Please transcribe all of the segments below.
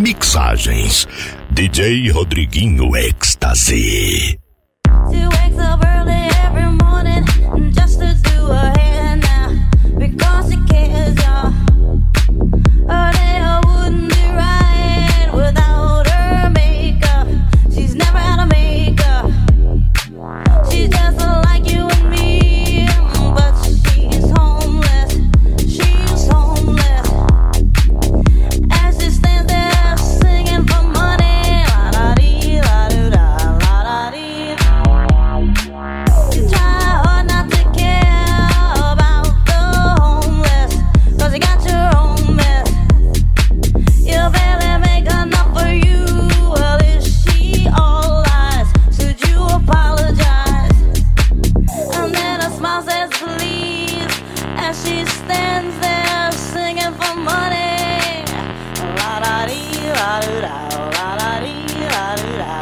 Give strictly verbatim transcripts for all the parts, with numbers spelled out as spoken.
Mixagens D J Rodriguinho Êxtase. She wakes up early every morning just to do her hair now because she cares, y'all. Her hair wouldn't be right without her makeup. She's never had a makeup. She's just like you and me, but she's homeless. She's homeless. As she stands there singing for money, la da dee, la do da, la da dee. You try hard not to care about the homeless, 'cause you got your own mess. You barely make enough for you. Well, is she all lies? Should you apologize? And then a smile says please as she stands there singing for money. La da dee, la do da, la da dee, la do da.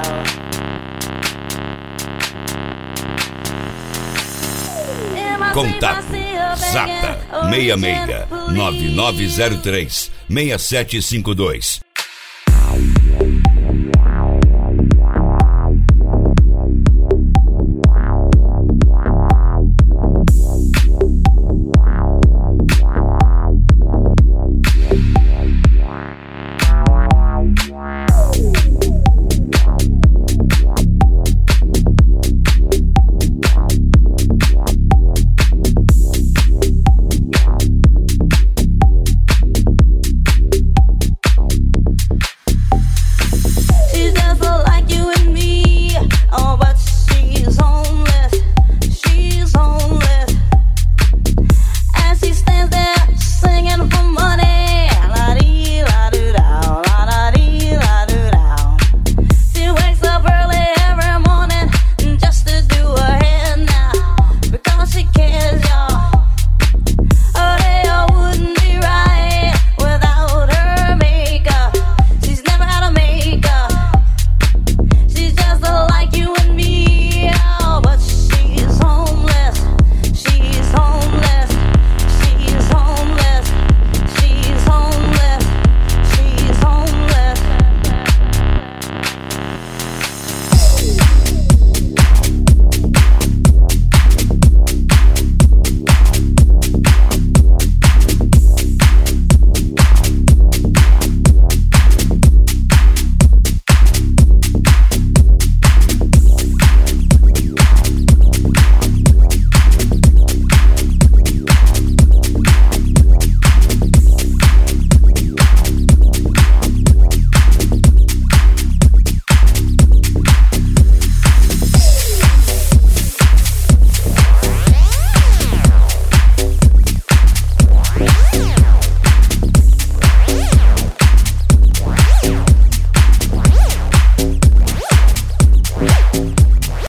Contato Zapa seis seis nove nove zero três seis sete cinco dois.